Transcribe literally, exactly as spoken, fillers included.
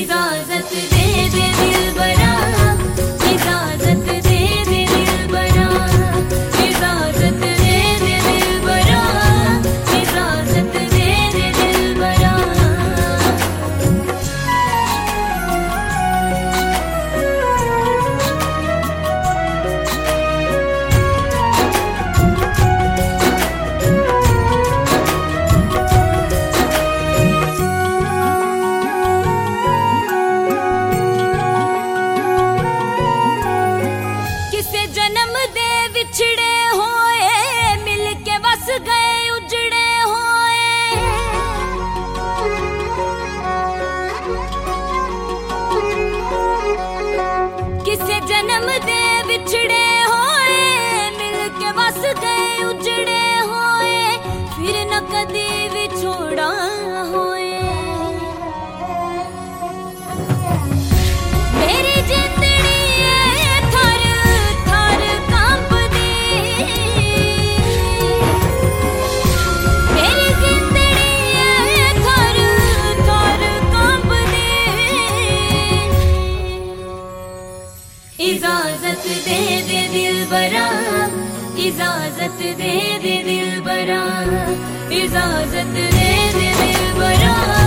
इजाजत दे दे दिलबरा, इजाजत दे दे दिलबरा, इजाजत दे दे दिलबरा, इजाजत दे दे दिलबरा। जन्म दे विछड़े होए मिल के बस गए उजड़े होए, किसे जन्म दे विछड़े होए मिल के बस गए उजड़े होए, फिर न कदी विछोड़ा होए। मेरी जिंदड़ी इजाजत दे दे दिलबरा, इजाजत दे दे दिलबरा, इजाजत दे दे दिलबरा।